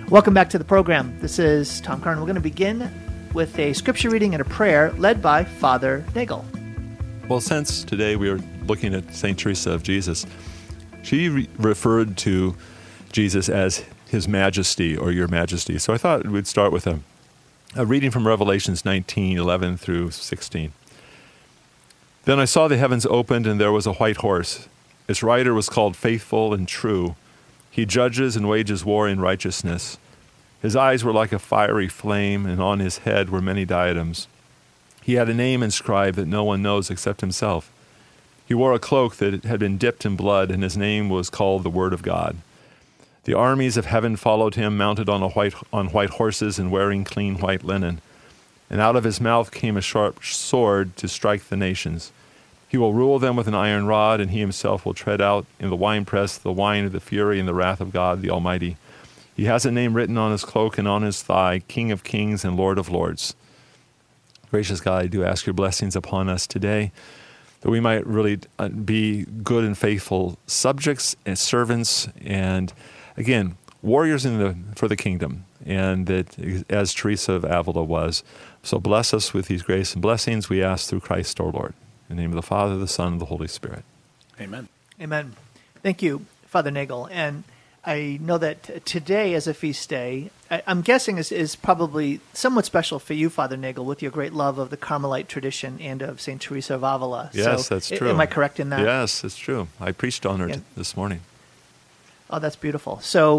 Welcome back to the program. This is Tom Curran. We're going to begin with a scripture reading and a prayer led by Father Nagel. Well, since today we are looking at St. Teresa of Jesus, she referred to Jesus as His Majesty or Your Majesty. So I thought we'd start with a reading from Revelations 19:11 through 16. Then I saw the heavens opened, and there was a white horse. Its rider was called Faithful and True. He judges and wages war in righteousness. His eyes were like a fiery flame, and on his head were many diadems. He had a name inscribed that no one knows except himself. He wore a cloak that had been dipped in blood, and his name was called the Word of God. The armies of heaven followed him, mounted on white horses and wearing clean white linen. And out of his mouth came a sharp sword to strike the nations. He will rule them with an iron rod, and he himself will tread out in the winepress the wine of the fury and the wrath of God the Almighty. He has a name written on his cloak and on his thigh, King of Kings and Lord of Lords. Gracious God, I do ask your blessings upon us today, that we might really be good and faithful subjects and servants, and again, warriors for the kingdom, and that as Teresa of Avila was. So bless us with these grace and blessings, we ask through Christ our Lord. In the name of the Father, the Son, and the Holy Spirit. Amen. Amen. Thank you, Father Nagel. And I know that today as a feast day, I'm guessing is probably somewhat special for you, Father Nagel, with your great love of the Carmelite tradition and of St. Teresa of Avila. Yes, that's true. Am I correct in that? Yes, it's true. I preached on her this morning. Oh, that's beautiful. So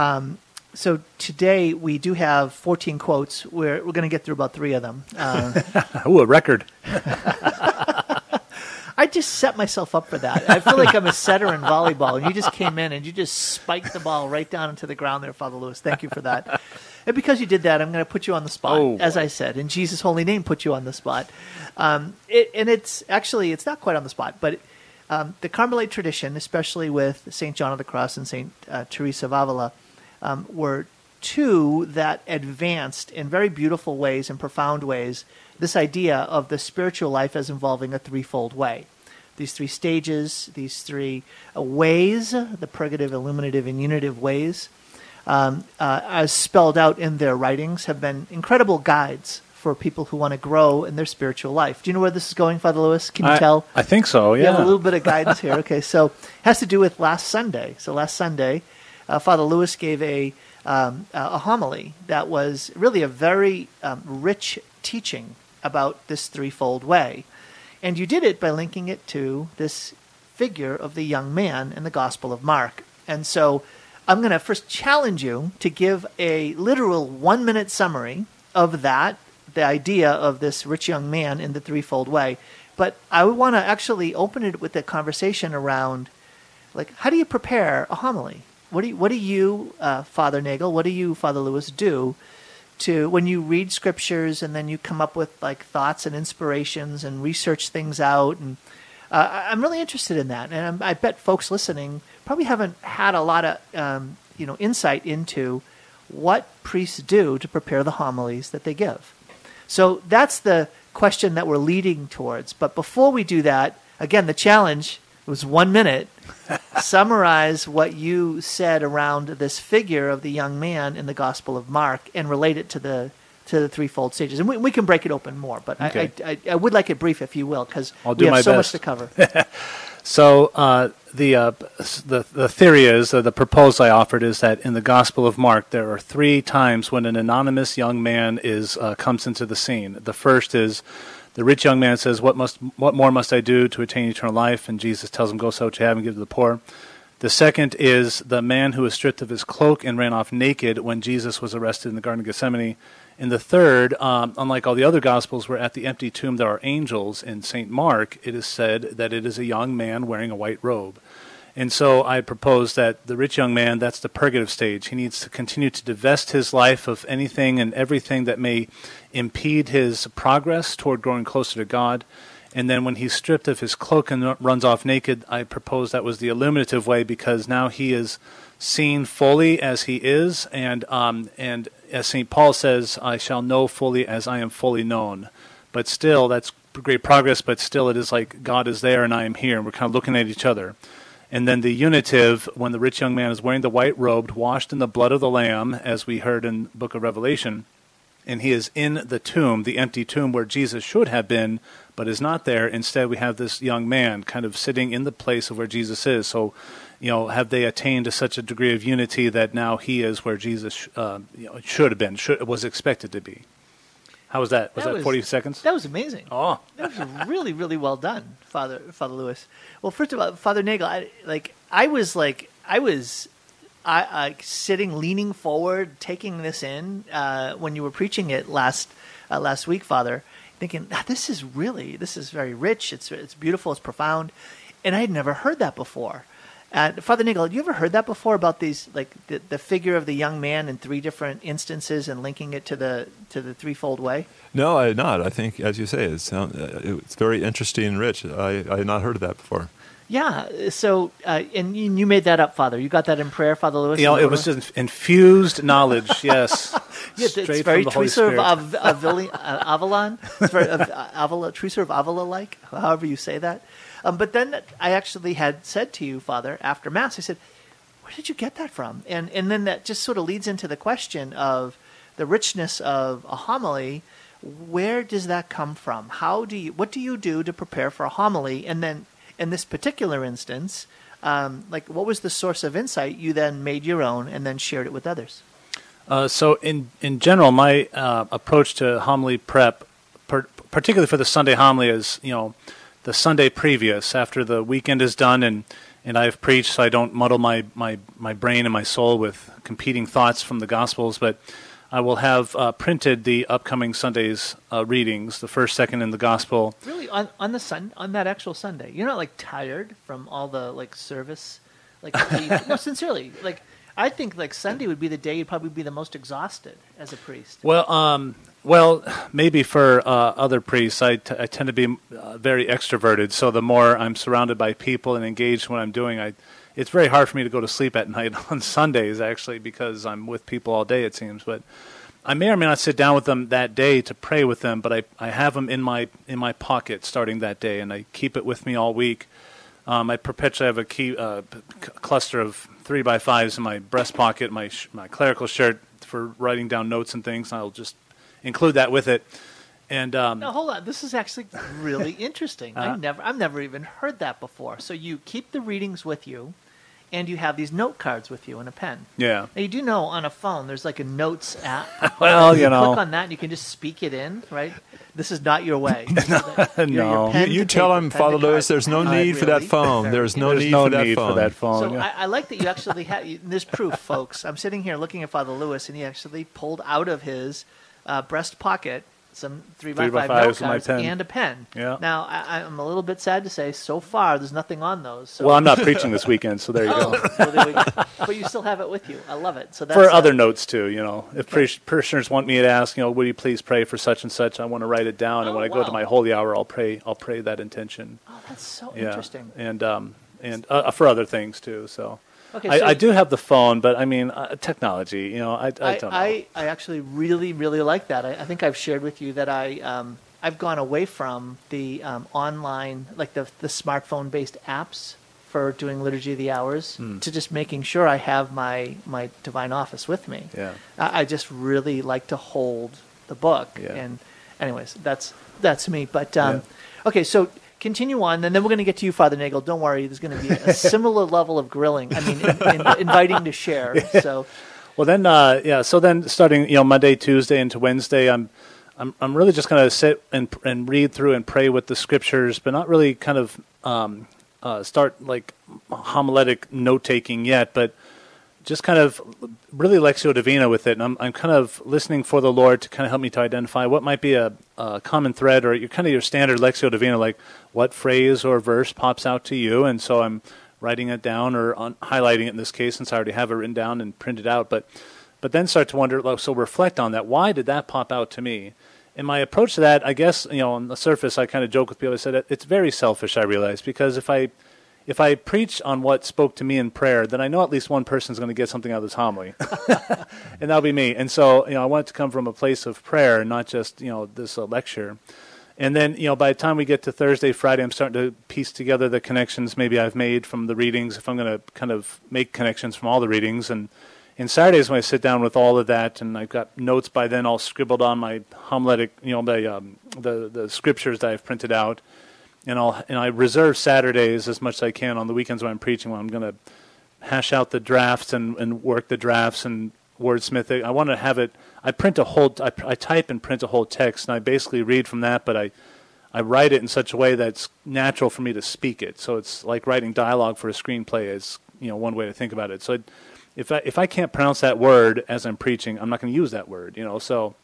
today we do have 14 quotes. We're going to get through about 3 of them. Ooh, a record. I just set myself up for that. I feel like I'm a setter in volleyball, and you just came in and you just spiked the ball right down into the ground there, Father Lewis. Thank you for that. And because you did that, I'm going to put you on the spot, as I said. In Jesus' holy name, put you on the spot. It's not quite on the spot, but the Carmelite tradition, especially with St. John of the Cross and St. Teresa of Avila, were two that advanced in very beautiful ways and profound ways this idea of the spiritual life as involving a threefold way. These 3 stages, these 3 ways, the purgative, illuminative, and unitive ways, as spelled out in their writings, have been incredible guides for people who want to grow in their spiritual life. Do you know where this is going, Father Lewis? Can you tell? I think so, yeah. You have a little bit of guidance here. Okay, so it has to do with last Sunday. So last Sunday, Father Lewis gave a homily that was really a very rich teaching about this threefold way. And you did it by linking it to this figure of the young man in the Gospel of Mark. And so I'm going to first challenge you to give a literal 1-minute summary of that, the idea of this rich young man in the threefold way. But I would want to actually open it with a conversation around, like, how do you prepare a homily? What do you, Father Nagel, what do you, Father Lewis, do to when you read scriptures and then you come up with like thoughts and inspirations and research things out? And I'm really interested in that, and I bet folks listening probably haven't had a lot of insight into what priests do to prepare the homilies that they give. So that's the question that we're leading towards. But before we do that, again, the challenge was 1 minute. Summarize what you said around this figure of the young man in the Gospel of Mark and relate it to the threefold stages. And we can break it open more, but okay. I would like it brief, if you will, because we have so much to cover. So the theory is, the proposal I offered is that in the Gospel of Mark, there are 3 times when an anonymous young man comes into the scene. The first is the rich young man says, what more must I do to attain eternal life? And Jesus tells him, go sell what you have and give to the poor. The second is the man who was stripped of his cloak and ran off naked when Jesus was arrested in the Garden of Gethsemane. And the third, unlike all the other Gospels where at the empty tomb there are angels, in St. Mark it is said that it is a young man wearing a white robe. And so I propose that the rich young man, that's the purgative stage. He needs to continue to divest his life of anything and everything that may impede his progress toward growing closer to God. And then when he's stripped of his cloak and runs off naked, I propose that was the illuminative way, because now he is seen fully as he is. And as St. Paul says, I shall know fully as I am fully known. But still, that's great progress, but still it is like God is there and I am here, and we're kind of looking at each other. And then the unitive, when the rich young man is wearing the white robe, washed in the blood of the Lamb, as we heard in the book of Revelation, and he is in the tomb, the empty tomb where Jesus should have been, but is not there. Instead, we have this young man kind of sitting in the place of where Jesus is. So, have they attained to such a degree of unity that now he is where Jesus should have been, was expected to be? How was that? Was that 40 seconds? That was amazing. Oh. That was really, really well done, Father Lewis. Well, first of all, Father Nagel, I was sitting, leaning forward, taking this in when you were preaching it last week, Father, thinking, this is very rich. It's beautiful. It's profound, and I had never heard that before. Father Nagel, had you ever heard that before about these, like the figure of the young man in three different instances and linking it to the threefold way? No, I had not. I think, as you say, it's very interesting and rich. I had not heard of that before. Yeah. So, and you made that up, Father. You got that in prayer, Father Lewis? It was just infused knowledge, yes. Yeah, it's very Teresa of Avalon. It's very Teresa of Avila-like, however you say that. But then I actually had said to you, Father, after Mass, I said, where did you get that from? And then that just sort of leads into the question of the richness of a homily. Where does that come from? What do you do to prepare for a homily? And then in this particular instance, what was the source of insight you then made your own and then shared it with others? So in general, my approach to homily prep, particularly for the Sunday homily, is, the Sunday previous, after the weekend is done and I've preached, so I don't muddle my brain and my soul with competing thoughts from the Gospels, but I will have printed the upcoming Sunday's readings, the first, second, and the Gospel. Really, on that actual Sunday, you're not tired from all the service, no, sincerely, I think Sunday would be the day you'd probably be the most exhausted as a priest. Well, maybe for other priests, I tend to be very extroverted. So the more I'm surrounded by people and engaged in what I'm doing, it's very hard for me to go to sleep at night on Sundays, actually, because I'm with people all day, it seems. But I may or may not sit down with them that day to pray with them, but I have them in my pocket starting that day, and I keep it with me all week. I perpetually have a cluster of 3x5s in my breast pocket, my clerical shirt for writing down notes and things, and I'll just include that with it. And now hold on, this is actually really interesting. I've never even heard that before. So you keep the readings with you, and you have these note cards with you and a pen. Yeah. Now you do know on a phone there's a notes app. Well, you click on that and you can just speak it in, right? This is not your way. No. You tell him, Father Lewis, there's no need for that phone. There's no need for that phone. So I like that you actually have. There's proof, folks. I'm sitting here looking at Father Lewis, and he actually pulled out of his breast pocket some 3x5 note cards and a pen. Yeah. Now, I'm a little bit sad to say, so far, there's nothing on those. So. Well, I'm not preaching this weekend, so there you go. Well, there we go. But you still have it with you. I love it. So that's for other notes, too, If parishioners want me to ask, would you please pray for such and such, I want to write it down, and when I go to my holy hour, I'll pray that intention. Oh, that's so interesting. And for other things, too, so... Okay, I do have the phone, but technology, I don't know. I actually really, really like that. I think I've shared with you that I've gone away from the online, the smartphone-based apps for doing Liturgy of the Hours to just making sure I have my Divine Office with me. Yeah. I just really like to hold the book. Yeah. And anyways, that's me. But okay, so... Continue on, and then we're going to get to you, Father Nagel. Don't worry, there's going to be a similar level of grilling. Inviting to share. So, well, then, so then starting, Monday, Tuesday, into Wednesday, I'm really just going to sit and read through and pray with the scriptures, but not really kind of start homiletic note taking yet, but just kind of really Lectio Divina with it. And I'm kind of listening for the Lord to kind of help me to identify what might be a common thread or your standard Lectio Divina, like what phrase or verse pops out to you. And so I'm writing it down or highlighting it in this case, since I already have it written down and printed out. But then start to wonder, so reflect on that. Why did that pop out to me? And my approach to that, I guess, on the surface, I kind of joke with people. I said, it's very selfish, I realize, because if I preach on what spoke to me in prayer, then I know at least one person's going to get something out of this homily, and that'll be me. And so, I want it to come from a place of prayer, and not just, this lecture. And then, by the time we get to Thursday, Friday, I'm starting to piece together the connections maybe I've made from the readings, if I'm going to kind of make connections from all the readings. And Saturdays when I sit down with all of that, and I've got notes by then all scribbled on my homiletic, the scriptures that I've printed out. And I reserve Saturdays as much as I can on the weekends when I'm preaching, when I'm going to hash out the drafts and work the drafts and wordsmith it. I want to have it. I type and print a whole text, and I basically read from that, but I write it in such a way that's natural for me to speak it. So it's like writing dialogue for a screenplay is, one way to think about it. So if I can't pronounce that word as I'm preaching, I'm not going to use that word, So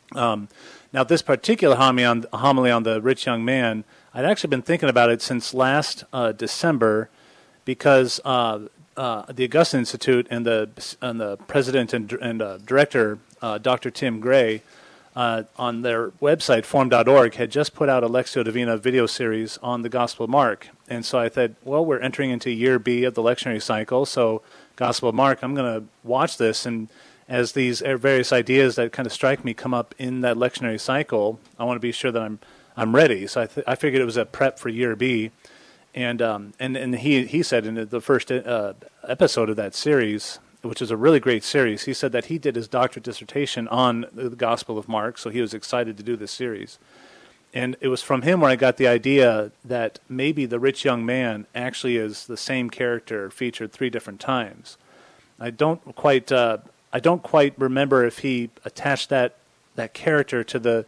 now this particular homily on the rich young man, I'd actually been thinking about it since last December, because the Augustine Institute and the president and director, Dr. Tim Gray, on their website, forum.org, had just put out a Lectio Divina video series on the Gospel of Mark. And so I thought, well, we're entering into year B of the lectionary cycle, so Gospel of Mark, I'm going to watch this, and as these various ideas that kind of strike me come up in that lectionary cycle, I want to be sure that I'm ready. So I figured it was a prep for year B. And he said in the first episode of that series, which is a really great series, he said that he did his doctorate dissertation on the Gospel of Mark, so he was excited to do this series. And it was from him where I got the idea that maybe the rich young man actually is the same character featured 3 different times. I don't quite remember if he attached that character to the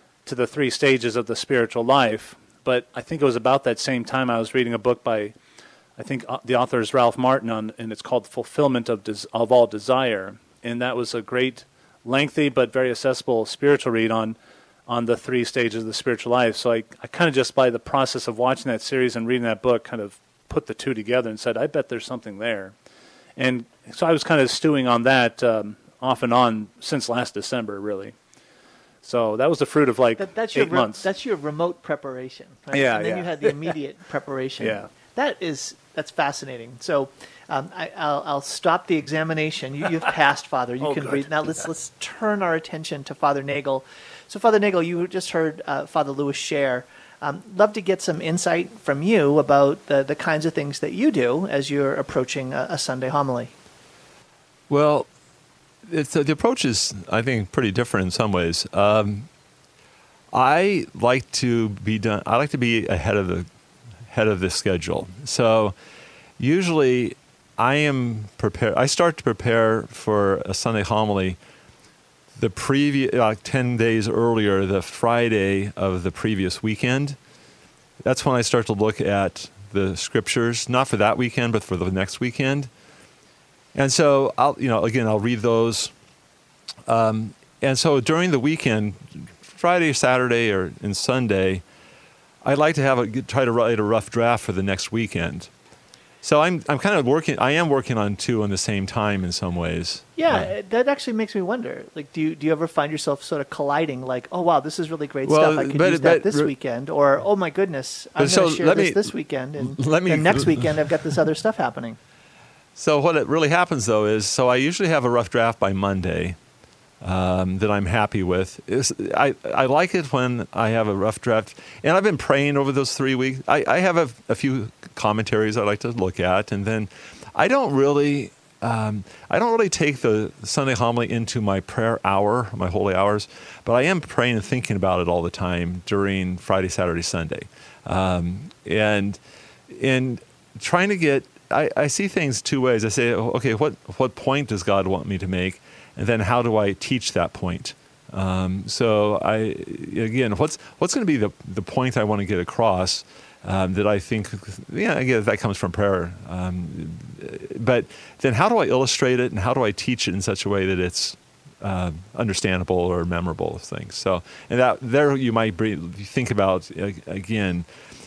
3 stages of the spiritual life. But I think it was about that same time I was reading a book by, I think the author is Ralph Martin, and it's called Fulfillment of All Desire. And that was a great, lengthy, but very accessible spiritual read on the 3 stages of the spiritual life. So I kind of just by the process of watching that series and reading that book kind of put the 2 together and said, I bet there's something there. And so I was kind of stewing on that off and on since last December, really. So that was the fruit of that's 8 months. That's your remote preparation, right? Yeah, and then you had the immediate preparation. Yeah. That's fascinating. So I'll stop the examination. You've passed, Father. You can breathe. Now let's turn our attention to Father Nagel. So Father Nagel, you just heard Father Lewis share. Love to get some insight from you about the kinds of things that you do as you're approaching a Sunday homily. Well, the approach is, I think, pretty different in some ways. I like to be ahead of the schedule. So usually I am prepared. I start to prepare for a Sunday homily the previous 10 days earlier, the Friday of the previous weekend. That's when I start to look at the scriptures, not for that weekend, but for the next weekend. And so I'll read those. And so during the weekend, Friday, Saturday, and Sunday, I'd like to try to write a rough draft for the next weekend. So I'm kind of working. I am working on 2 on the same time in some ways. Yeah, that actually makes me wonder. Like, do you ever find yourself sort of colliding? Like, oh wow, this is really great stuff. I could use that this weekend, or oh my goodness, I'm going to share this weekend, and then next weekend I've got this other stuff happening. So what it really happens though is, I usually have a rough draft by Monday that I'm happy with. I like it when I have a rough draft, and I've been praying over those 3 weeks. I have a few commentaries I like to look at, and then I don't really take the Sunday homily into my prayer hour, my holy hours, but I am praying and thinking about it all the time during Friday, Saturday, Sunday, and trying to get. I see things 2 ways. I say, okay, what point does God want me to make? And then how do I teach that point? What's going to be the point I want to get across that I think, again, that comes from prayer. But then how do I illustrate it, and how do I teach it in such a way that it's understandable or memorable things? So, and that there you might think about, again,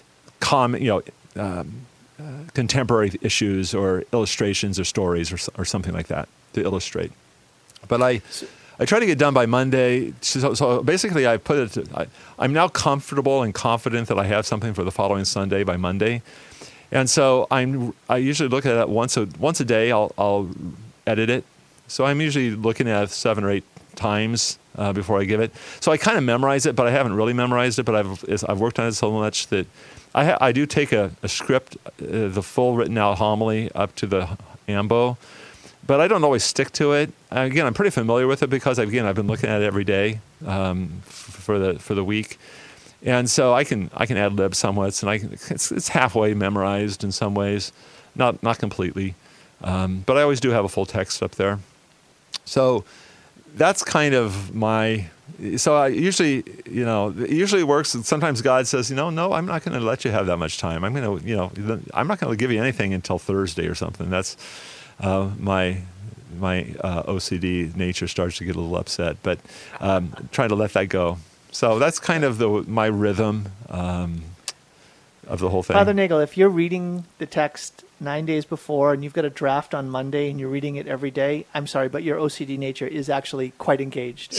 contemporary issues or illustrations or stories or something like that to illustrate. But I try to get done by Monday. So basically, I'm now comfortable and confident that I have something for the following Sunday by Monday, and so I usually look at it once a day. I'll edit it. So I'm usually looking at 7 or 8 times before I give it. So I kind of memorize it, but I haven't really memorized it. But I've worked on it so much that I do take a script, the full written out homily up to the ambo, but I don't always stick to it. Again, I'm pretty familiar with it because I've been looking at it every day for the week, and so I can ad lib somewhat, and it's halfway memorized in some ways, not completely, but I always do have a full text up there. So that's kind of my. So I usually, it usually works. Sometimes God says, no, I'm not going to let you have that much time. I'm going to, I'm not going to give you anything until Thursday or something. That's my OCD nature starts to get a little upset, but try to let that go. So that's kind of my rhythm of the whole thing. Father Nagel, if you're reading the text 9 days before and you've got a draft on Monday and you're reading it every day, I'm sorry, but your OCD nature is actually quite engaged.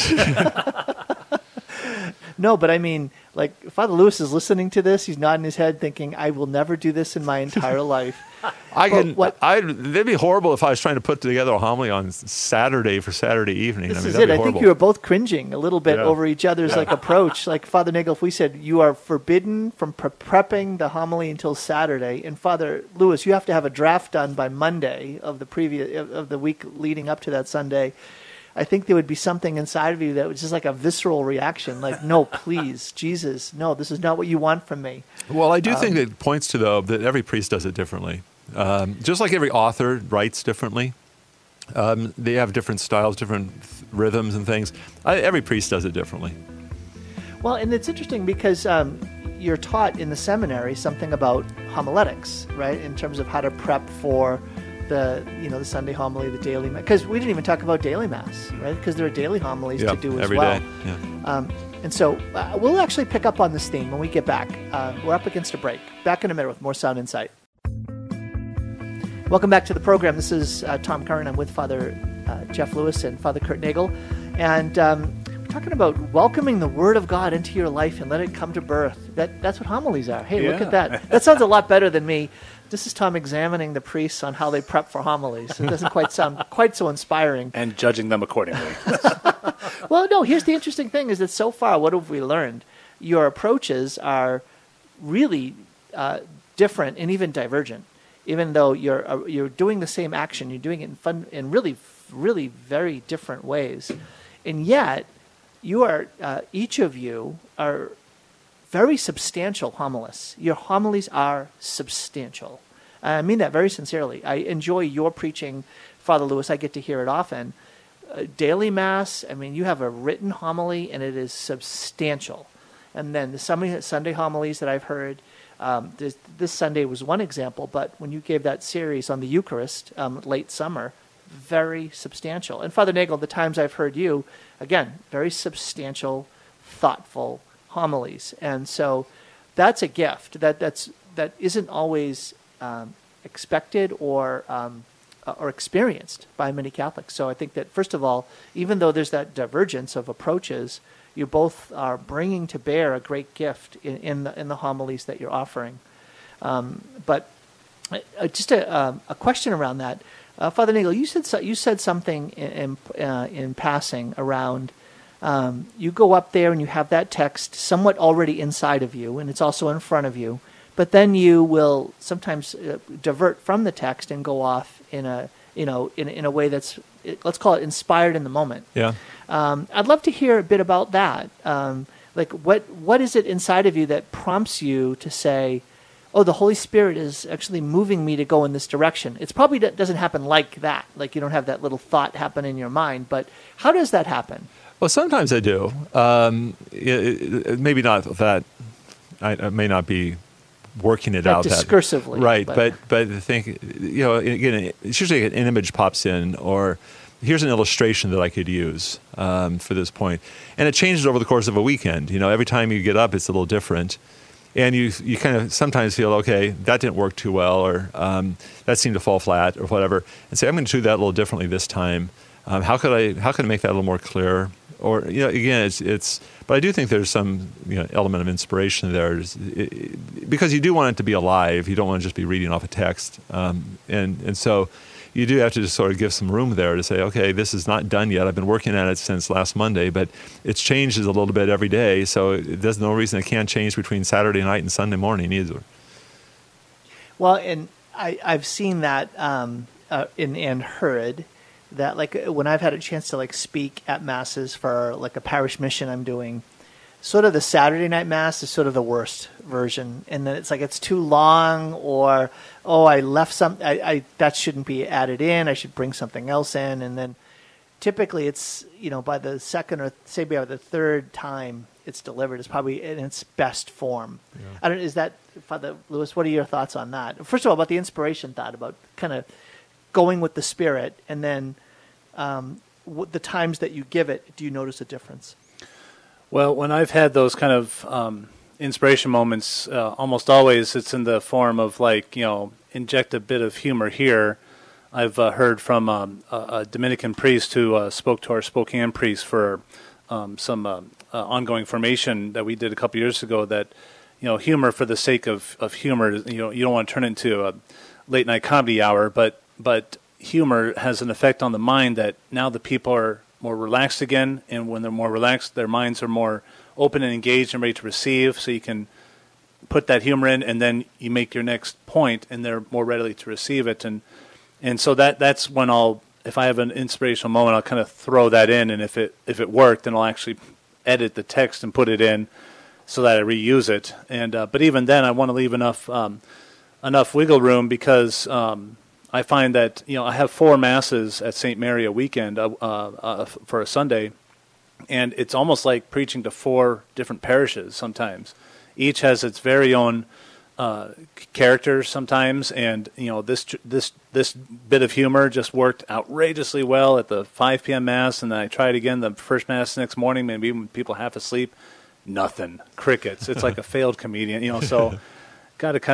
No, but I mean, like, Father Lewis is listening to this. He's nodding his head thinking, I will never do this in my entire life. It'd be horrible if I was trying to put together a homily on Saturday for Saturday evening. This is it. I think you were both cringing a little bit over each other's approach. Like Father Nagel, if we said you are forbidden from prepping the homily until Saturday, and Father Lewis, you have to have a draft done by Monday of the week leading up to that Sunday. I think there would be something inside of you that was just like a visceral reaction, like, no, please, Jesus, no, this is not what you want from me. Well, I do think it points to, though, that every priest does it differently. Just like every author writes differently. They have different styles, different rhythms and things. Every priest does it differently. Well, and it's interesting because you're taught in the seminary something about homiletics, right, in terms of how to prep for the Sunday homily, the daily Mass, because we didn't even talk about daily Mass, right? Because there are daily homilies to do as every well. Day. Yeah. And so we'll actually pick up on this theme when we get back. We're up against a break. Back in a minute with more Sound Insight. Welcome back to the program. This is Tom Curran. I'm with Father Jeff Lewis and Father Kurt Nagel, and we're talking about welcoming the Word of God into your life and let it come to birth. That's what homilies are. Hey, look at that. That sounds a lot better than me. This is Tom examining the priests on how they prep for homilies. It doesn't quite sound quite so inspiring. And judging them accordingly. Well, no, here's the interesting thing is that so far, what have we learned? Your approaches are really different and even divergent. Even though you're doing the same action, you're doing it in really, really very different ways. And yet, you are each of you are very substantial homilists. Your homilies are substantial. I mean that very sincerely. I enjoy your preaching, Father Lewis. I get to hear it often. Daily Mass, I mean, you have a written homily, and it is substantial. And then the Sunday homilies that I've heard, this Sunday was one example, but when you gave that series on the Eucharist late summer, very substantial. And Father Nagel, the times I've heard you, again, very substantial, thoughtful homilies. And so that's a gift that isn't always expected or experienced by many Catholics. So I think that, first of all, even though there's that divergence of approaches, you both are bringing to bear a great gift in the homilies that you're offering. But just a question around that, Father Nagel, you said something in passing around. You go up there and you have that text somewhat already inside of you, and it's also in front of you. But then you will sometimes divert from the text and go off in a way that's, let's call it, inspired in the moment. Yeah. I'd love to hear a bit about that. Like what is it inside of you that prompts you to say, oh, the Holy Spirit is actually moving me to go in this direction? It's probably doesn't happen like that. Like you don't have that little thought happen in your mind. But how does that happen? Well, sometimes I do. Maybe not that. I may not be working it out discursively, right? But I think again, it's usually an image pops in, or here's an illustration that I could use for this point, and it changes over the course of a weekend. Every time you get up, it's a little different, and you kind of sometimes feel, okay, that didn't work too well, or that seemed to fall flat, or whatever, and say, I'm going to do that a little differently this time. How could I make that a little more clear? Or again, it's. But I do think there's some element of inspiration there, because you do want it to be alive. You don't want to just be reading off a text, and so you do have to just sort of give some room there to say, okay, this is not done yet. I've been working on it since last Monday, but it's changes a little bit every day, so there's no reason it can't change between Saturday night and Sunday morning either. Well, and I've seen that and heard that, like, when I've had a chance to like speak at masses for like a parish mission I'm doing, sort of the Saturday night mass is sort of the worst version, and then it's like it's too long, or I left I that shouldn't be added in. I should bring something else in, and then typically it's by the second or say by the third time it's delivered, it's probably in its best form. Yeah. I don't. Is that, Father Lewis? What are your thoughts on that? First of all, about the inspiration thought, about kind of going with the Spirit, and then the times that you give it, do you notice a difference? Well, when I've had those kind of inspiration moments, almost always it's in the form of inject a bit of humor here. I've heard from a Dominican priest who spoke to our Spokane priest for some ongoing formation that we did a couple years ago, that humor for the sake of humor, you don't want to turn it into a late night comedy hour, but humor has an effect on the mind that now the people are more relaxed again, and when they're more relaxed, their minds are more open and engaged and ready to receive, so you can put that humor in, and then you make your next point, and they're more ready to receive it. And so that's when if I have an inspirational moment, I'll kind of throw that in, and if it worked, then I'll actually edit the text and put it in so that I reuse it. And but even then, I want to leave enough wiggle room, because I find that I have 4 masses at St. Mary a weekend for a Sunday, and it's almost like preaching to 4 different parishes sometimes. Each has its very own character sometimes, and this bit of humor just worked outrageously well at the 5 p.m. Mass, and then I tried again the first Mass next morning, maybe when people half asleep. Nothing. Crickets. It's like a failed comedian, so I got to kind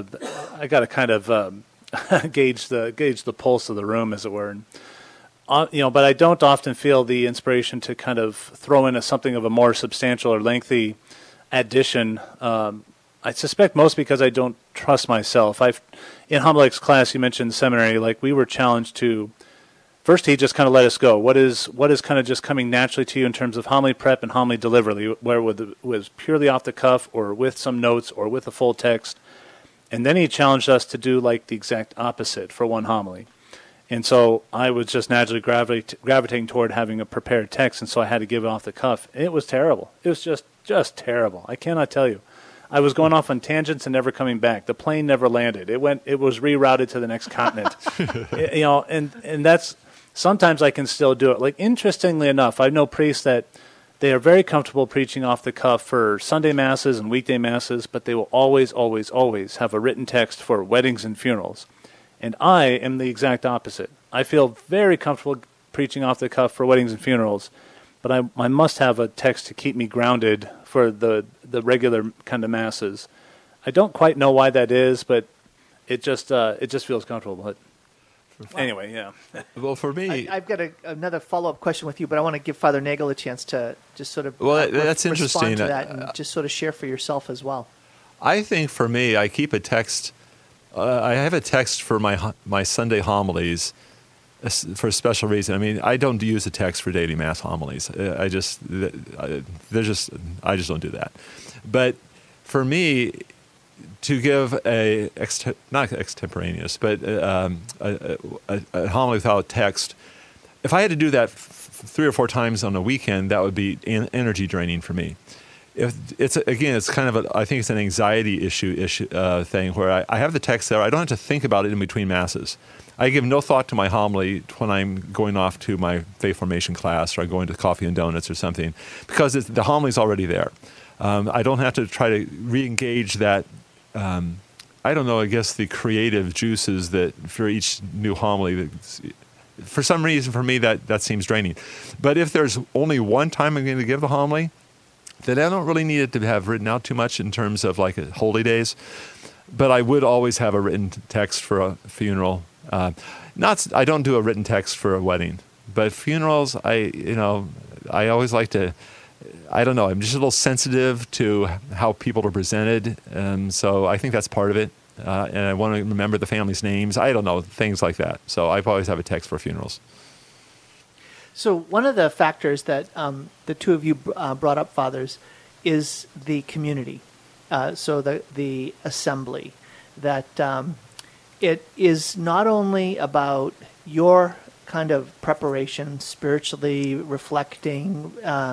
of gauge the pulse of the room, as it were. And, but I don't often feel the inspiration to kind of throw in something of a more substantial or lengthy addition. I suspect most because I don't trust myself. In homiletics class, you mentioned seminary, like we were challenged to, first he just kind of let us go. What is kind of just coming naturally to you in terms of homily prep and homily delivery, where it was purely off the cuff or with some notes or with a full text. And then he challenged us to do like the exact opposite for one homily. And so I was just naturally gravitating toward having a prepared text, and so I had to give it off the cuff. And it was terrible. It was just terrible. I cannot tell you. I was going off on tangents and never coming back. The plane never landed. It was rerouted to the next continent. And that's, sometimes I can still do it. Like, interestingly enough, I know priests that they are very comfortable preaching off the cuff for Sunday masses and weekday masses, but they will always, always, always have a written text for weddings and funerals. And I am the exact opposite. I feel very comfortable preaching off the cuff for weddings and funerals, but I must have a text to keep me grounded for the regular kind of masses. I don't quite know why that is, but it just feels comfortable. But anyway, yeah. Well, for me, I've got another follow-up question with you, but I want to give Father Nagel a chance to just sort of that's interesting. Respond to that and just sort of share for yourself as well. I think for me, I keep a text. I have a text for my Sunday homilies for a special reason. I mean, I don't use a text for daily Mass homilies. I just don't do that. But for me, to give not extemporaneous, but a homily without text, if I had to do that 3 or 4 times on a weekend, that would be energy draining for me. It's kind of I think it's an anxiety issue thing where I have the text there. I don't have to think about it in between masses. I give no thought to my homily when I'm going off to my faith formation class, or I'm going to coffee and donuts or something, because the homily's already there. I don't have to try to re-engage that. I don't know. I guess the creative juices that for each new homily. For some reason, for me, that seems draining. But if there's only one time I'm going to give the homily, then I don't really need it to have written out too much in terms of like holy days. But I would always have a written text for a funeral. I don't do a written text for a wedding, but funerals, I always like to. I don't know. I'm just a little sensitive to how people are presented, so I think that's part of it. and I want to remember the family's names. I don't know, things like that. So I always have a text for funerals. So one of the factors that the two of you brought up, fathers, is the community. So the assembly. That it is not only about your kind of preparation, spiritually reflecting,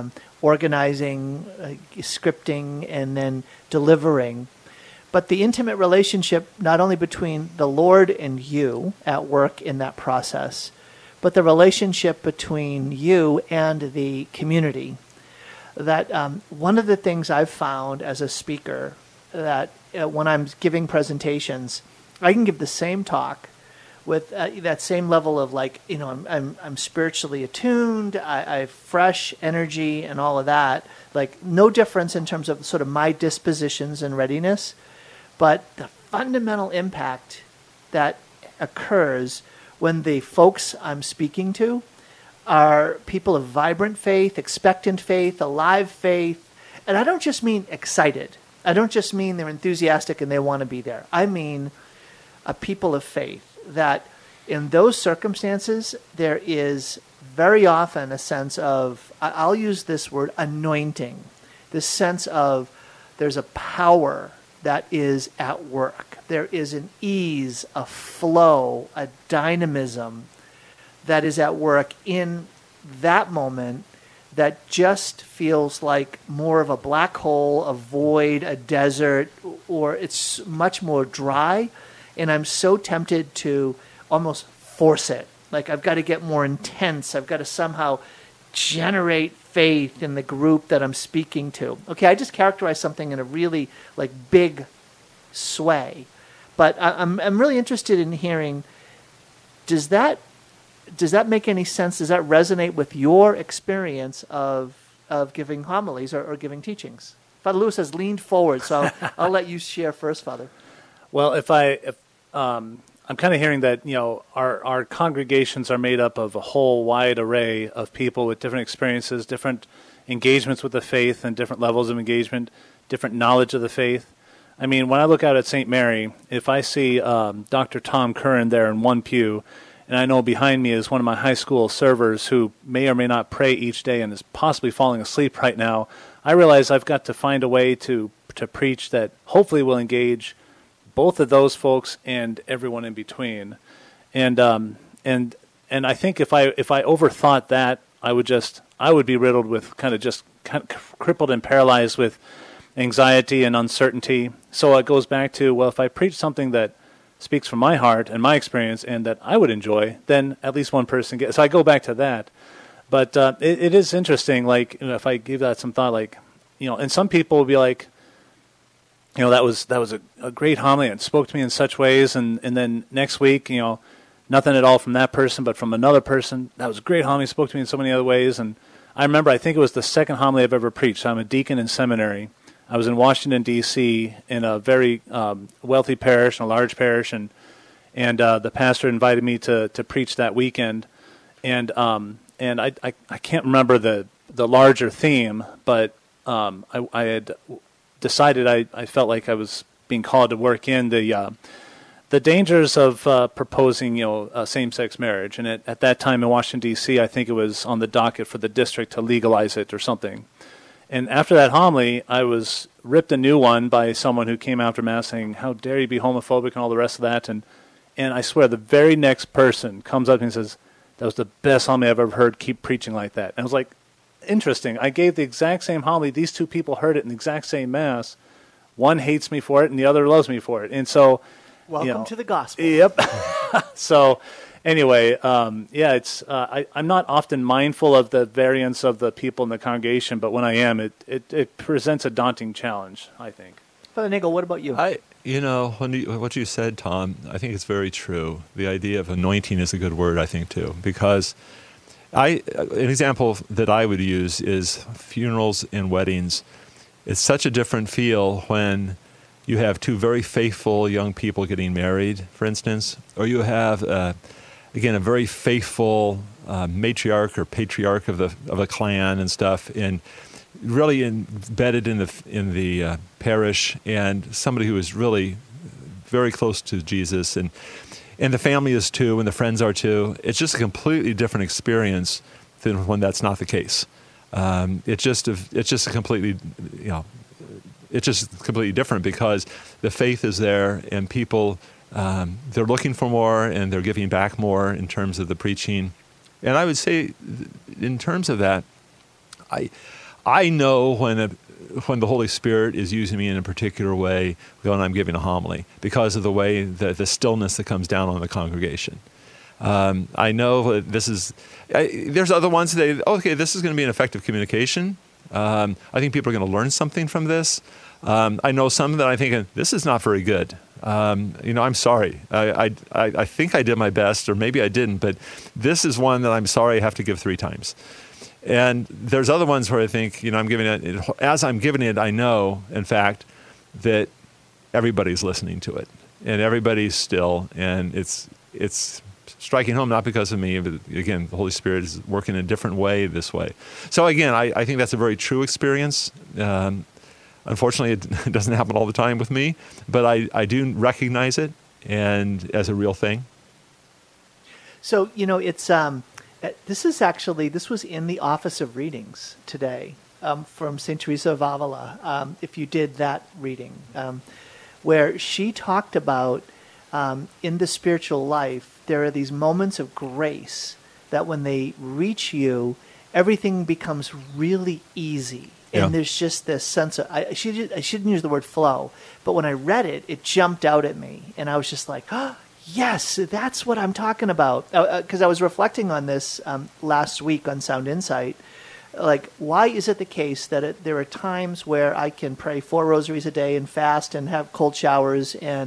organizing, scripting, and then delivering, but the intimate relationship not only between the Lord and you at work in that process, but the relationship between you and the community. That one of the things I've found as a speaker, that when I'm giving presentations, I can give the same talk with that same level of I'm spiritually attuned, I have fresh energy and all of that, like no difference in terms of sort of my dispositions and readiness, but the fundamental impact that occurs when the folks I'm speaking to are people of vibrant faith, expectant faith, alive faith, and I don't just mean excited. I don't just mean they're enthusiastic and they want to be there. I mean a people of faith, that in those circumstances, there is very often a sense of, I'll use this word, anointing, this sense of there's a power that is at work. There is an ease, a flow, a dynamism that is at work in that moment that just feels like more of a black hole, a void, a desert, or it's much more dry. And I'm so tempted to almost force it. Like I've got to get more intense. I've got to somehow generate faith in the group that I'm speaking to. Okay, I just characterized something in a really big sway. But I'm really interested in hearing, does that make any sense? Does that resonate with your experience of giving homilies or giving teachings? Father Lewis has leaned forward, so I'll let you share first, Father. Well, I'm kind of hearing that our congregations are made up of a whole wide array of people with different experiences, different engagements with the faith, and different levels of engagement, different knowledge of the faith. I mean, when I look out at St. Mary, if I see Dr. Tom Curran there in one pew, and I know behind me is one of my high school servers who may or may not pray each day and is possibly falling asleep right now, I realize I've got to find a way to preach that hopefully will engage both of those folks and everyone in between. And I think if I overthought that, I would be riddled with kind of crippled and paralyzed with anxiety and uncertainty. So it goes back to, well, if I preach something that speaks from my heart and my experience and that I would enjoy, then at least one person gets. So I go back to that. But it is interesting, if I give that some thought, and some people will be like, that was a great homily and spoke to me in such ways, and then next week, nothing at all from that person, but from another person, that was a great homily, spoke to me in so many other ways. And I remember, I think it was the second homily I've ever preached. I'm a deacon in seminary. I was in Washington, D.C., in a very wealthy parish, a large parish, and the pastor invited me to preach that weekend. And I can't remember the larger theme, but I had decided I felt like I was being called to work in the dangers of proposing same-sex marriage. And at that time in Washington, D.C., I think it was on the docket for the district to legalize it or something. And after that homily, I was ripped a new one by someone who came after Mass saying, "How dare you be homophobic," and all the rest of that. And I swear the very next person comes up to me and says, "That was the best homily I've ever heard. Keep preaching like that." And I was like, interesting. I gave the exact same homily. These two people heard it in the exact same Mass. One hates me for it and the other loves me for it. And so, welcome to the gospel. Yep. So anyway, it's I'm not often mindful of the variance of the people in the congregation, but when I am, it presents a daunting challenge, I think. Father Nagel, what about you? What you said, Tom, I think it's very true. The idea of anointing is a good word, I think, too, because an example that I would use is funerals and weddings. It's such a different feel when you have two very faithful young people getting married, for instance, or you have, again, a very faithful matriarch or patriarch of a clan and stuff, and really embedded in the parish, and somebody who is really very close to Jesus, and the family is too, and the friends are too. It's just a completely different experience than when that's not the case. It's just a completely, it's just completely different because the faith is there, and people, they're looking for more, and they're giving back more in terms of the preaching. And I would say, in terms of that, I know when the Holy Spirit is using me in a particular way when I'm giving a homily, because of the way the stillness that comes down on the congregation. I know this is. There's other ones that this is going to be an effective communication. I think people are going to learn something from this. I know some that I think this is not very good. I'm sorry. I think I did my best, or maybe I didn't, but this is one that I'm sorry I have to give 3 times. And there's other ones where I think, I'm giving it, as I'm giving it, I know, in fact, that everybody's listening to it, and everybody's still, and it's striking home, not because of me, but again, the Holy Spirit is working in a different way this way. So again, I think that's a very true experience. Unfortunately, it doesn't happen all the time with me, but I do recognize it and as a real thing. So, it's this was in the Office of Readings today from St. Teresa of Avila, if you did that reading, where she talked about in the spiritual life, there are these moments of grace that when they reach you, everything becomes really easy. And there's just this sense of, I shouldn't use the word flow, but when I read it, it jumped out at me. And I was just like, oh, yes, that's what I'm talking about. Because I was reflecting on this last week on Sound Insight. Like, why is it the case that there are times where I can pray 4 rosaries a day and fast and have cold showers and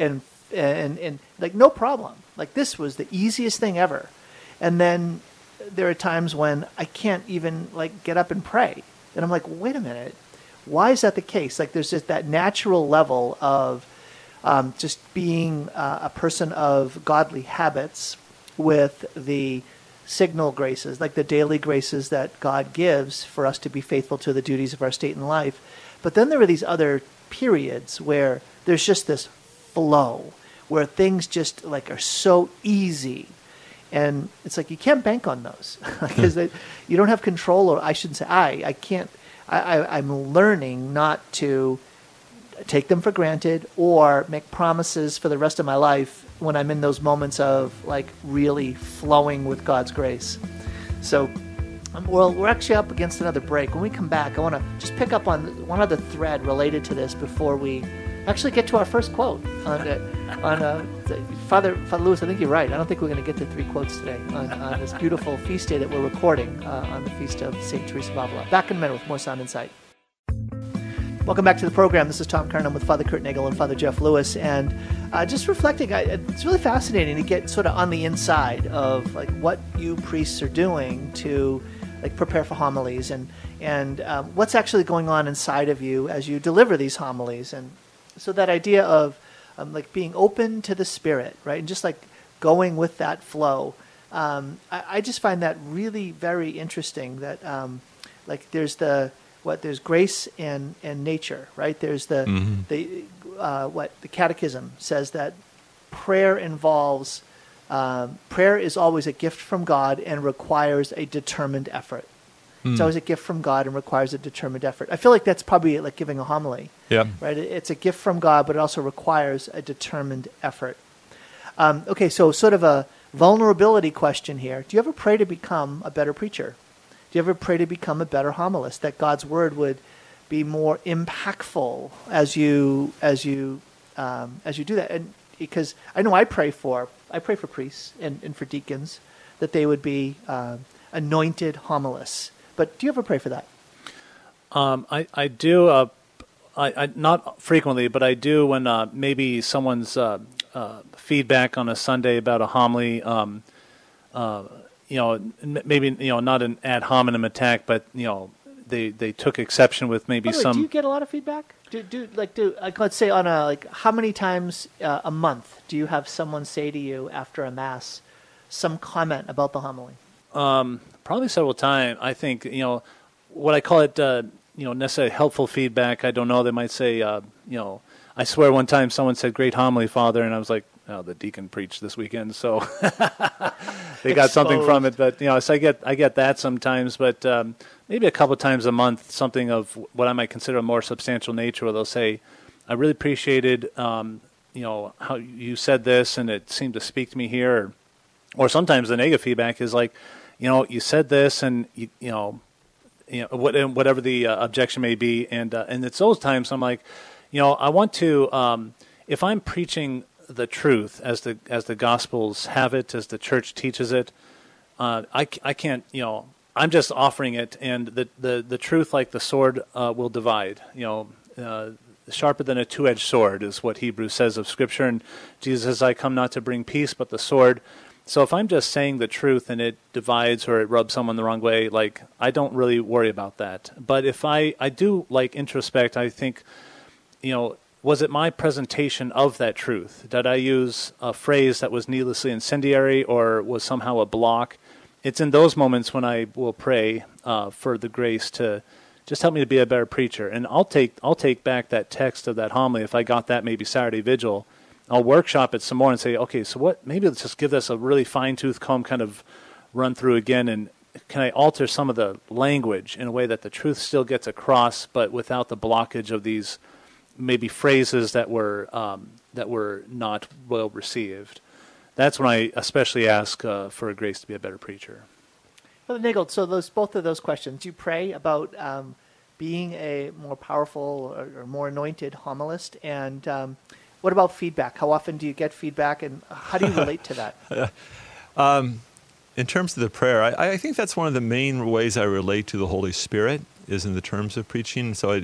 like no problem. Like, this was the easiest thing ever. And then there are times when I can't even get up and pray. And I'm like, wait a minute, why is that the case? Like, there's just that natural level of just being a person of godly habits with the signal graces, like the daily graces that God gives for us to be faithful to the duties of our state in life. But then there are these other periods where there's just this flow, where things just are so easy. And it's like you can't bank on those because you don't have control, or I shouldn't say I can't. I'm learning not to take them for granted or make promises for the rest of my life when I'm in those moments of really flowing with God's grace. So, we're actually up against another break. When we come back, I want to just pick up on one other thread related to this before we actually get to our first quote on Father Lewis. I think you're right. I don't think we're going to get to 3 quotes today on this beautiful feast day that we're recording on the feast of St. Teresa of Avila. Back in a minute with more Sound Insight. Welcome back to the program. This is Tom Kern. I'm with Father Kurt Nagel and Father Jeff Lewis, and just reflecting. It's really fascinating to get sort of on the inside of what you priests are doing to prepare for homilies and what's actually going on inside of you as you deliver these homilies. And so that idea of being open to the Spirit, right, and just going with that flow. I just find that really very interesting. That there's grace and nature, right? There's the Catechism says that prayer involves prayer is always a gift from God and requires a determined effort. It's always a gift from God and requires a determined effort. I feel like that's probably like giving a homily. Yeah. Right? It's a gift from God, but it also requires a determined effort. Okay, so sort of a vulnerability question here. Do you ever pray to become a better preacher? Do you ever pray to become a better homilist, that God's word would be more impactful as you do that? And because I know I pray for priests and for deacons that they would be anointed homilists. But do you ever pray for that? I do. I not frequently, but I do when maybe someone's feedback on a Sunday about a homily. Maybe not an ad hominem attack, but they took exception with maybe some. Do you get a lot of feedback? Let's say on how many times a month do you have someone say to you after a mass some comment about the homily? Probably several times. I think what I call it, necessarily helpful feedback. I don't know. They might say, I swear one time someone said, "Great homily, Father," and I was like, "Oh, the deacon preached this weekend," so they got something from it. But so I get that sometimes, but maybe a couple times a month, something of what I might consider a more substantial nature, where they'll say, "I really appreciated, how you said this, and it seemed to speak to me here," or sometimes the negative feedback is like, "You said this, and whatever the objection may be," and it's those times I'm like, I want to, if I'm preaching the truth as the Gospels have it, as the Church teaches it, I can't, I'm just offering it, and the truth, like the sword, will divide. Sharper than a two-edged sword is what Hebrews says of Scripture, and Jesus says, "I come not to bring peace, but the sword." So if I'm just saying the truth and it divides or it rubs someone the wrong way, like, I don't really worry about that. But if I do introspect, I think, was it my presentation of that truth? Did I use a phrase that was needlessly incendiary or was somehow a block? It's in those moments when I will pray for the grace to just help me to be a better preacher. And I'll take back that text of that homily if I got that maybe Saturday vigil. I'll workshop it some more and say, okay, so what? Maybe let's just give this a really fine-tooth comb kind of run through again, and can I alter some of the language in a way that the truth still gets across, but without the blockage of these maybe phrases that were not well received? That's when I especially ask for a grace to be a better preacher. Well, Nigel, so both of those questions, you pray about being a more powerful or more anointed homilist, and what about feedback? How often do you get feedback, and how do you relate to that? In terms of the prayer, I think that's one of the main ways I relate to the Holy Spirit is in the terms of preaching. So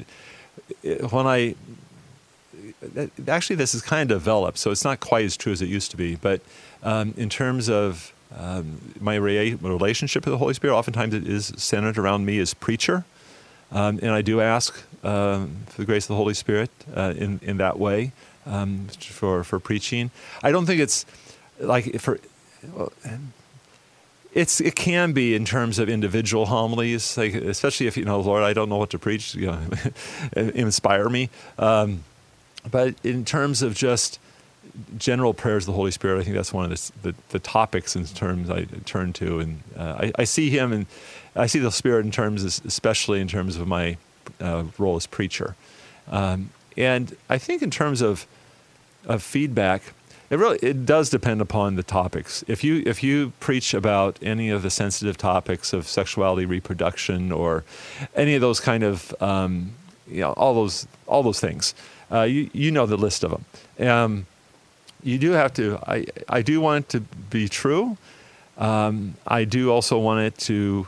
actually this is kind of developed, so it's not quite as true as it used to be. But in terms of my relationship with the Holy Spirit, oftentimes it is centered around me as preacher. And I do ask for the grace of the Holy Spirit in that way for preaching. I don't think it's it can be in terms of individual homilies, especially if Lord, I don't know what to preach, inspire me. But in terms of just general prayers of the Holy Spirit, I think that's one of the topics in terms I turn to, and I see Him, and I see the Spirit in terms, especially in terms of my role as preacher, and I think in terms of feedback, it does depend upon the topics. If you preach about any of the sensitive topics of sexuality, reproduction, or any of those kind of all those things, you know the list of them. You do have to. I do want it to be true. I do also want it to.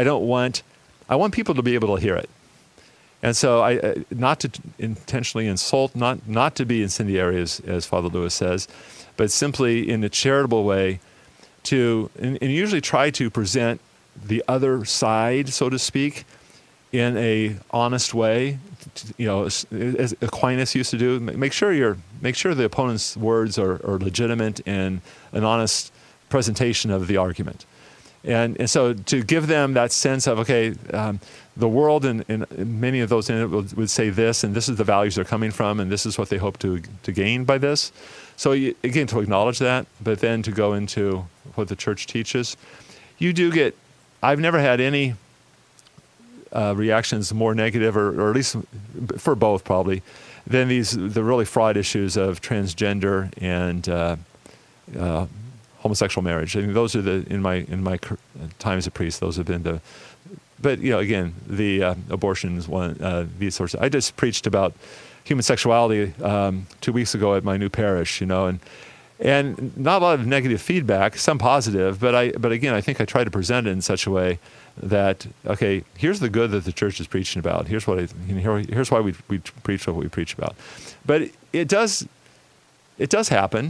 I want people to be able to hear it, and so I not to intentionally insult, not to be incendiary, as Father Lewis says, but simply in a charitable way to, and usually try to present the other side, so to speak, in a honest way. As Aquinas used to do, make sure the opponent's words are legitimate and an honest presentation of the argument. And so to give them that sense of, okay, the world and many of those in it would say this, and this is the values they're coming from, and this is what they hope to gain by this. So again, to acknowledge that, but then to go into what the church teaches. You do get, I've never had any reactions more negative, or at least for both probably, than the really fraught issues of transgender and homosexual marriage. I mean, those are in my time as a priest. Those have been but again, the abortion is one. These sorts. I just preached about human sexuality 2 weeks ago at my new parish. And not a lot of negative feedback, some positive, but again, I think I try to present it in such a way that, okay, here's the good that the church is preaching about. Here's here's why we preach what we preach about. But it does happen.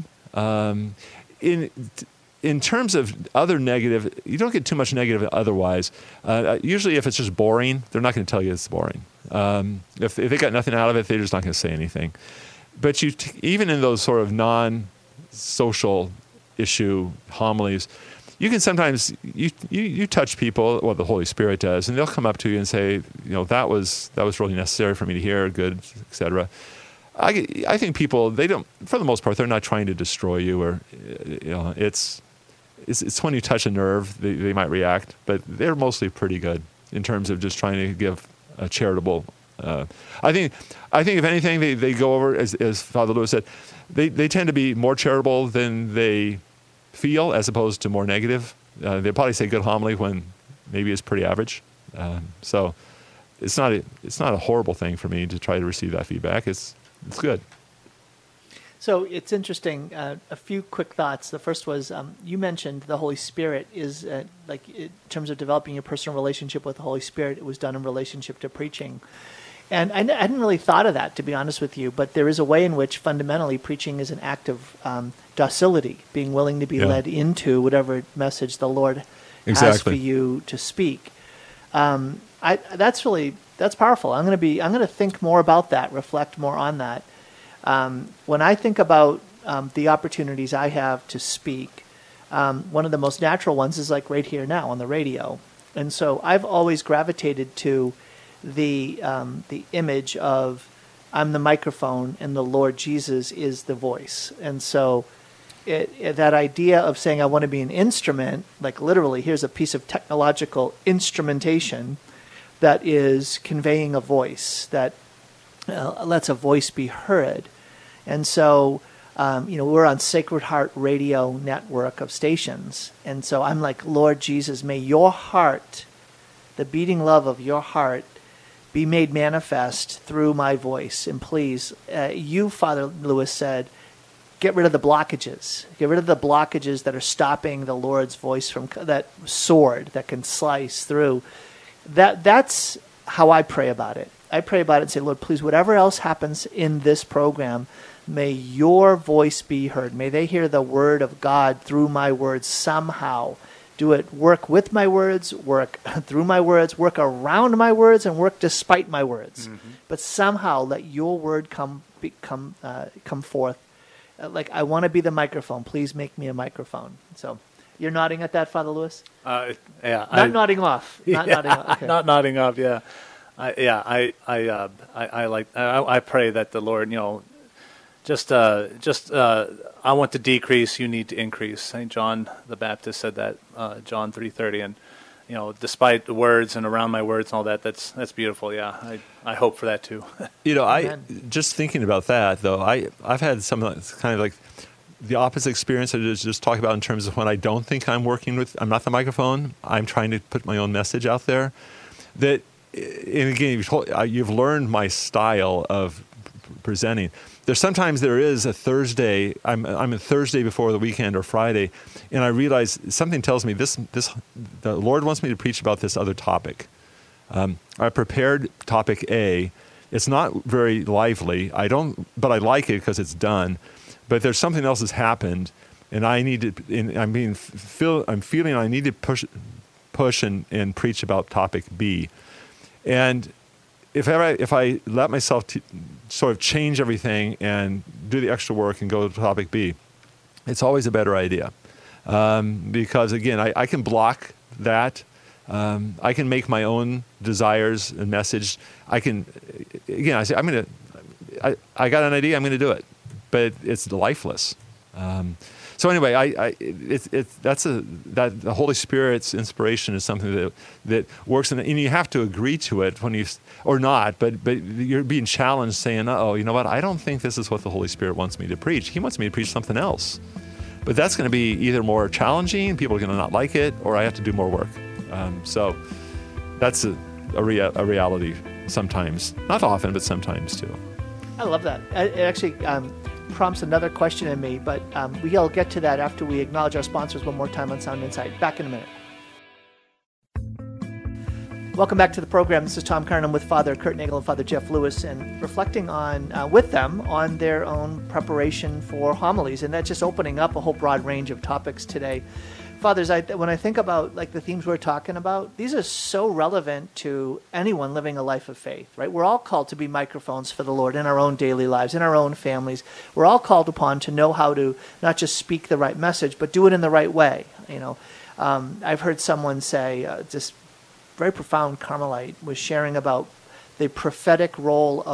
In terms of other negative, you don't get too much negative otherwise. Usually if it's just boring, they're not going to tell you it's boring. If they got nothing out of it, they're just not going to say anything. But even in those sort of non-social issue homilies, you can sometimes, you touch people, well, the Holy Spirit does, and they'll come up to you and say, that was really necessary for me to hear, good, etc. I think people, they don't, for the most part, they're not trying to destroy you, or it's when you touch a nerve they might react, but they're mostly pretty good in terms of just trying to give a charitable. I think if anything they go over, as Father Lewis said, they tend to be more charitable than they feel, as opposed to more negative. They probably say good homily when maybe it's pretty average. So it's not a horrible thing for me to try to receive that feedback. It's good. So it's interesting. A few quick thoughts. The first was you mentioned the Holy Spirit is like in terms of developing your personal relationship with the Holy Spirit. It was done in relationship to preaching, and I hadn't really thought of that, to be honest with you. But there is a way in which fundamentally preaching is an act of docility, being willing to be led into whatever message the Lord has for you to speak. That's powerful. I'm going to think more about that, reflect more on that. When I think about the opportunities I have to speak, one of the most natural ones is like right here now on the radio. And so I've always gravitated to the image of I'm the microphone and the Lord Jesus is the voice. And so that idea of saying I want to be an instrument, like literally here's a piece of technological instrumentation that is conveying a voice, that lets a voice be heard. And so, we're on Sacred Heart Radio network of stations. And so I'm like, Lord Jesus, may your heart, the beating love of your heart, be made manifest through my voice. And please, you, Father Lewis said, get rid of the blockages. Get rid of the blockages that are stopping the Lord's voice from that sword that can slice through. That's how I pray about it. I pray about it and say, Lord, please, whatever else happens in this program, may your voice be heard. May they hear the word of God through my words somehow. Do it. Work with my words, work through my words, work around my words, and work despite my words. Mm-hmm. But somehow let your word come forth. Like I want to be the microphone. Please make me a microphone. So you're nodding at that, Father Lewis? Yeah. Not nodding off. Not nodding off. Okay. Not nodding off. Yeah. I pray that the Lord, I want to decrease, you need to increase. St. John the Baptist said that, John 3:30, and despite the words and around my words and all that, that's beautiful. Yeah, I hope for that too. I just thinking about that though. I've had some kind of like the opposite experience I just talk about in terms of when I don't think I'm not the microphone. I'm trying to put my own message out there. That, and again, you've learned my style of presenting. Sometimes there is a Thursday. I'm a Thursday before the weekend or Friday, and I realize something tells me the Lord wants me to preach about this other topic. I prepared topic A. It's not very lively. But I like it because it's done. But there's something else that's happened, and I need to. I'm feeling I need to push and preach about topic B, and if I let myself sort of change everything and do the extra work and go to topic B, it's always a better idea. Because again, I can block that. I can make my own desires and message. I say, I got an idea, I'm going to do it. But it's lifeless. So anyway, the Holy Spirit's inspiration is something that works, and you have to agree to it or not. But you're being challenged, saying, "Oh, you know what? I don't think this is what the Holy Spirit wants me to preach. He wants me to preach something else." But that's going to be either more challenging, people are going to not like it, or I have to do more work. So that's a reality sometimes, not often, but sometimes too. I love that. It actually prompts another question in me, but we'll get to that after we acknowledge our sponsors one more time on Sound Insight. Back in a minute. Welcome back to the program. This is Tom Curran. I'm with Father Kurt Nagel and Father Jeff Lewis, and reflecting with them on their own preparation for homilies, and that's just opening up a whole broad range of topics today. Fathers, when I think about like the themes we're talking about, these are so relevant to anyone living a life of faith, right? We're all called to be microphones for the Lord in our own daily lives, in our own families. We're all called upon to know how to not just speak the right message, but do it in the right way. I've heard someone say, this very profound Carmelite was sharing about the prophetic role of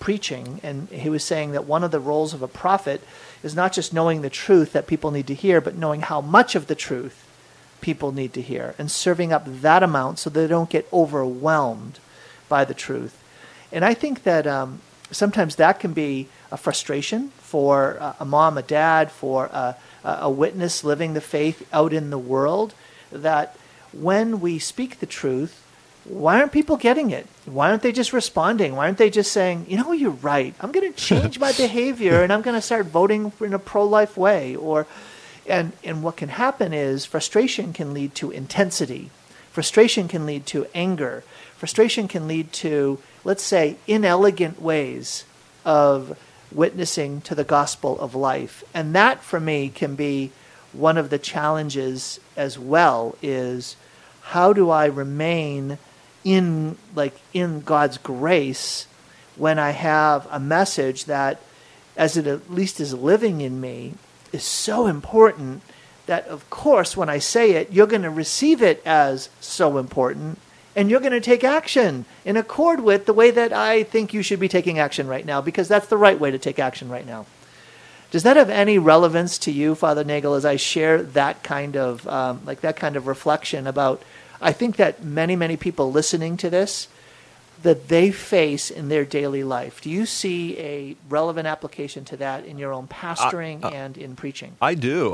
preaching, and he was saying that one of the roles of a prophet is not just knowing the truth that people need to hear, but knowing how much of the truth people need to hear and serving up that amount so they don't get overwhelmed by the truth. And I think that sometimes that can be a frustration for a mom, a dad, for a witness living the faith out in the world, that when we speak the truth, why aren't people getting it? Why aren't they just responding? Why aren't they just saying, you know, you're right, I'm going to change my behavior and I'm going to start voting in a pro-life way? And what can happen is frustration can lead to intensity. Frustration can lead to anger. Frustration can lead to, let's say, inelegant ways of witnessing to the gospel of life. And that, for me, can be one of the challenges as well, is how do I remain in God's grace when I have a message that, as it at least is living in me, is so important that, of course, when I say it, you're going to receive it as so important, and you're going to take action in accord with the way that I think you should be taking action right now, because that's the right way to take action right now. Does that have any relevance to you, Father Nagel, as I share that kind of reflection about, I think that many, many people listening to this, that they face in their daily life? Do you see a relevant application to that in your own pastoring and in preaching? I do.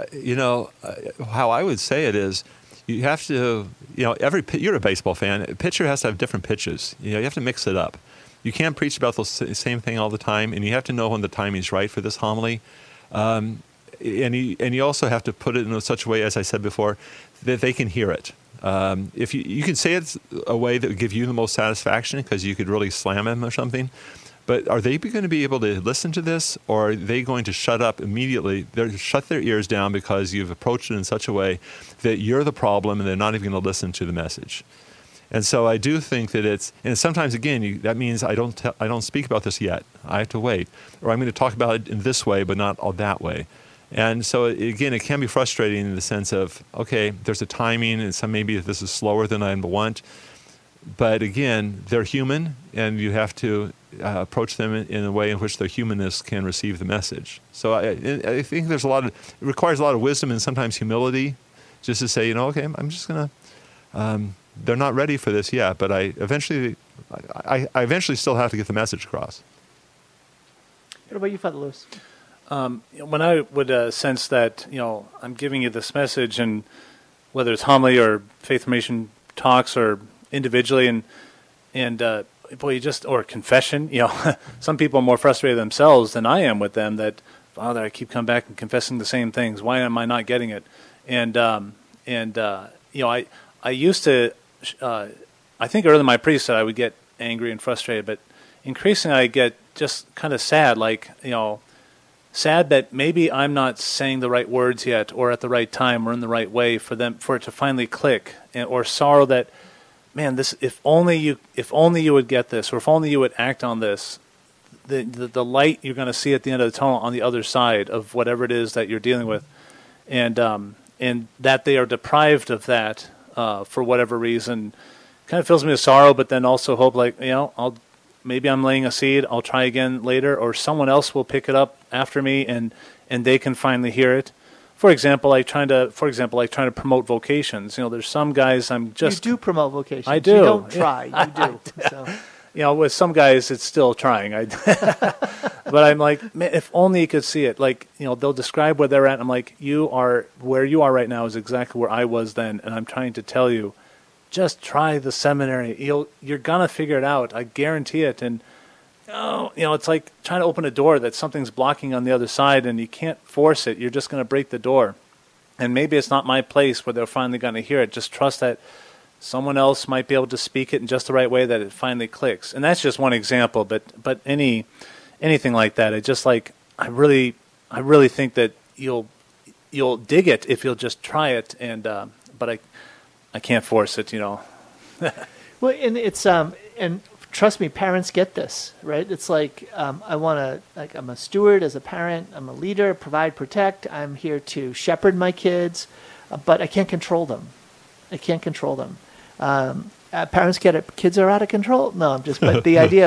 How I would say it is, you have to, you're a baseball fan. A pitcher has to have different pitches. You have to mix it up. You can't preach about the same thing all the time, and you have to know when the timing's right for this homily. And you also have to put it in such a way, as I said before, that they can hear it. If you can say it's a way that would give you the most satisfaction because you could really slam them or something, but are they going to be able to listen to this, or are they going to shut up immediately? They're shut their ears down because you've approached it in such a way that you're the problem, and they're not even going to listen to the message. And so I do think that and sometimes again that means I don't speak about this yet. I have to wait, or I'm going to talk about it in this way, but not all that way. And so again, it can be frustrating in the sense of, okay, there's a timing, and maybe this is slower than I want. But again, they're human, and you have to approach them in a way in which their humanness can receive the message. So I think it requires a lot of wisdom and sometimes humility, just to say, okay, I'm just going to. They're not ready for this yet, but I eventually still have to get the message across. What about you, Father Lewis? When I would sense that, I'm giving you this message, and whether it's homily or faith formation talks or individually, or confession, some people are more frustrated themselves than I am with them, that, Father, I keep coming back and confessing the same things. Why am I not getting it? I used to, I think early in my priesthood I would get angry and frustrated, but increasingly I get just kind of sad, sad that maybe I'm not saying the right words yet, or at the right time, or in the right way for it to finally click, or sorrow that, man, if only you would get this, or if only you would act on this, the light you're going to see at the end of the tunnel on the other side of whatever it is that you're dealing with, and that they are deprived of that for whatever reason, kind of fills me with sorrow, but then also hope, maybe I'm laying a seed, I'll try again later, or someone else will pick it up after me, and they can finally hear it. For example, like trying to promote vocations. There's some guys You do promote vocations. I do. You don't try. You do. So. With some guys, it's still trying. But I'm like, man, if only you could see it. They'll describe where they're at. And I'm like, where you are right now is exactly where I was then. And I'm trying to tell you, just try the seminary. You're gonna figure it out. I guarantee it. And it's like trying to open a door that something's blocking on the other side, and you can't force it. You're just going to break the door. And maybe it's not my place where they're finally going to hear it. Just trust that someone else might be able to speak it in just the right way that it finally clicks. And that's just one example, but anything like that, it's just like I really think that you'll dig it if you'll just try it. And but I can't force it, Well, and it's and trust me, parents get this, right? It's like I'm a steward as a parent. I'm a leader, provide, protect. I'm here to shepherd my kids, but I can't control them. Parents get it. Kids are out of control. No, but the idea of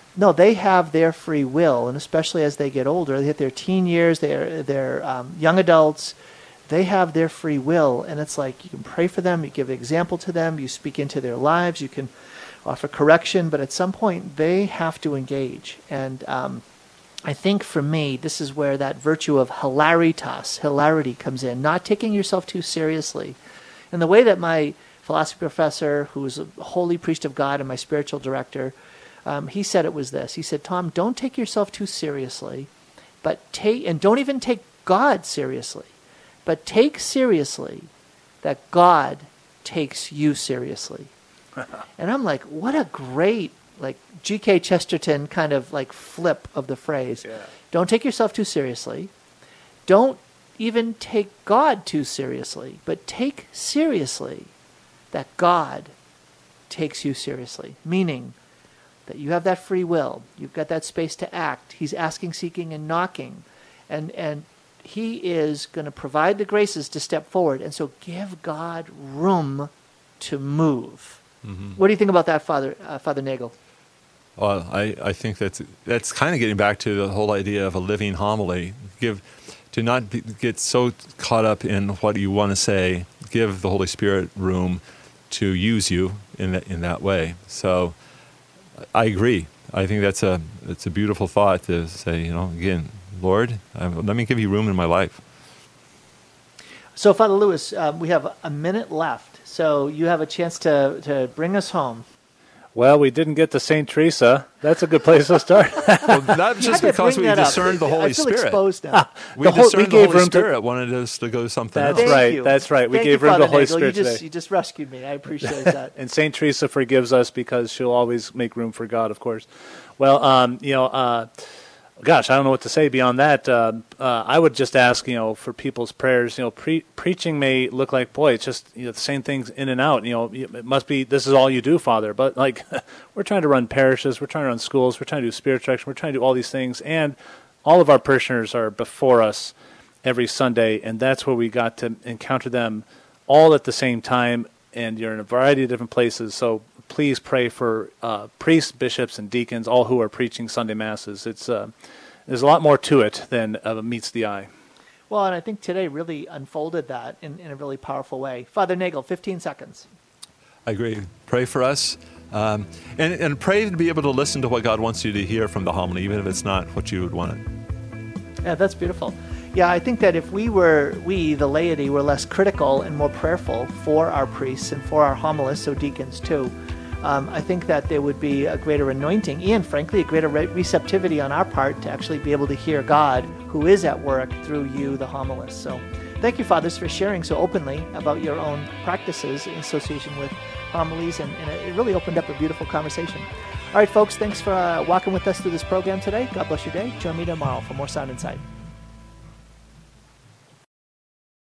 no, they have their free will, and especially as they get older, they hit their teen years, they're young adults, they have their free will, and it's like you can pray for them, you give an example to them, you speak into their lives, you can offer correction, but at some point they have to engage. And I think for me, this is where that virtue of hilarity comes in, not taking yourself too seriously. And the way that my philosophy professor, who's a holy priest of God and my spiritual director, he said it was this. He said, Tom, don't take yourself too seriously, and don't even take God seriously, but take seriously that God takes you seriously. And I'm like, what a great, like G.K. Chesterton kind of like flip of the phrase. Yeah. Don't take yourself too seriously. Don't even take God too seriously, but take seriously that God takes you seriously, meaning that you have that free will. You've got that space to act. He's asking, seeking, and knocking. And he is going to provide the graces to step forward. And so give God room to move. Mm-hmm. What do you think about that, Father Nagel? Well, I think that's kind of getting back to the whole idea of a living homily. To not get so caught up in what you want to say. Give the Holy Spirit room to use you in that way. So I agree. I think it's a beautiful thought to say, again, Lord, let me give you room in my life. So, Father Lewis, we have a minute left. So you have a chance to bring us home. Well, we didn't get to St. Teresa. That's a good place to start. Well, not just because we discerned the Holy Spirit. I feel exposed now. We discerned the Holy Spirit wanted us to go something else. That's right. We gave room to the Holy Spirit today. You just rescued me. I appreciate that. And St. Teresa forgives us because she'll always make room for God, of course. Well, gosh, I don't know what to say beyond that. I would just ask, for people's prayers. Preaching may look like, boy, it's just the same things in and out. It must be this is all you do, Father. But like, we're trying to run parishes, we're trying to run schools, we're trying to do spiritual direction, we're trying to do all these things, and all of our parishioners are before us every Sunday, and that's where we got to encounter them all at the same time. And you're in a variety of different places, so please pray for priests, bishops, and deacons, all who are preaching Sunday Masses. There's a lot more to it than meets the eye. Well, and I think today really unfolded that in a really powerful way. Father Nagel, 15 seconds. I agree. Pray for us, and pray to be able to listen to what God wants you to hear from the homily, even if it's not what you would want it. Yeah, that's beautiful. Yeah, I think that if we, the laity, were less critical and more prayerful for our priests and for our homilists, so deacons too, I think that there would be a greater anointing and, frankly, a greater receptivity on our part to actually be able to hear God, who is at work through you, the homilist. So thank you, Fathers, for sharing so openly about your own practices in association with homilies, and it really opened up a beautiful conversation. All right, folks, thanks for walking with us through this program today. God bless your day. Join me tomorrow for more Sound Insight.